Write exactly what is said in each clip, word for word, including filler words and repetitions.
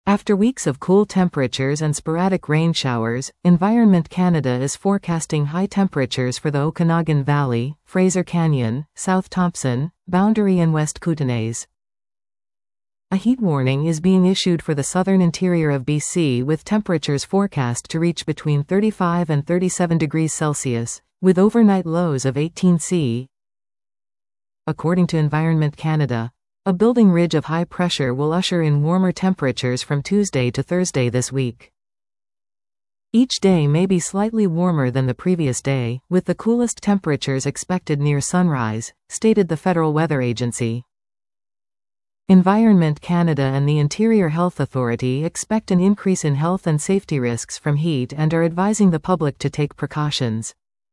After weeks of cool temperatures and sporadic rain showers, Environment Canada is forecasting high temperatures for the Okanagan Valley, Fraser Canyon, South Thompson, Boundary and West Kootenays. A heat warning is being issued for the southern interior of B C, with temperatures forecast to reach between thirty-five and thirty-seven degrees Celsius, with overnight lows of eighteen degrees Celsius. According to Environment Canada, a building ridge of high pressure will usher in warmer temperatures from Tuesday to Thursday this week. Each day may be slightly warmer than the previous day, with the coolest temperatures expected near sunrise, stated the Federal Weather Agency. Environment Canada and the Interior Health Authority expect an increase in health and safety risks from heat and are advising the public to take precautions.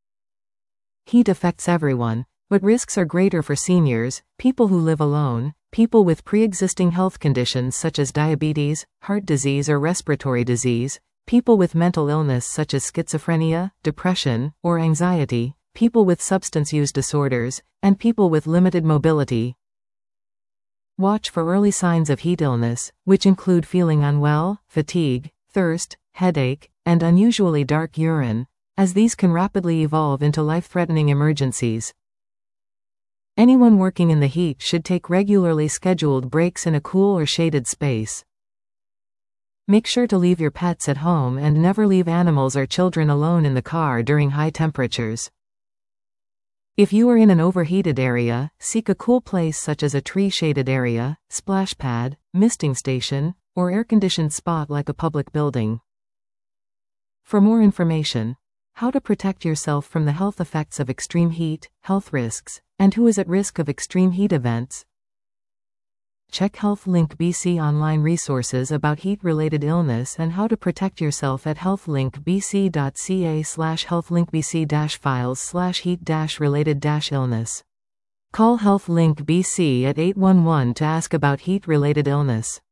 Heat affects everyone, but risks are greater for seniors, people who live alone, people with pre-existing health conditions such as diabetes, heart disease or respiratory disease, people with mental illness such as schizophrenia, depression, or anxiety, people with substance use disorders, and people with limited mobility. Watch for early signs of heat illness, which include feeling unwell, fatigue, thirst, headache, and unusually dark urine, as these can rapidly evolve into life-threatening emergencies. Anyone working in the heat should take regularly scheduled breaks in a cool or shaded space. Make sure to leave your pets at home and never leave animals or children alone in the car during high temperatures. If you are in an overheated area, seek a cool place such as a tree-shaded area, splash pad, misting station, or air-conditioned spot like a public building. For more information, how to protect yourself from the health effects of extreme heat, health risks, and who is at risk of extreme heat events, check HealthLink B C online resources about heat-related illness and how to protect yourself at healthlinkbc.ca slash healthlinkbc dash files slash heat dash related dash illness. Call HealthLink B C at eight one one to ask about heat-related illness.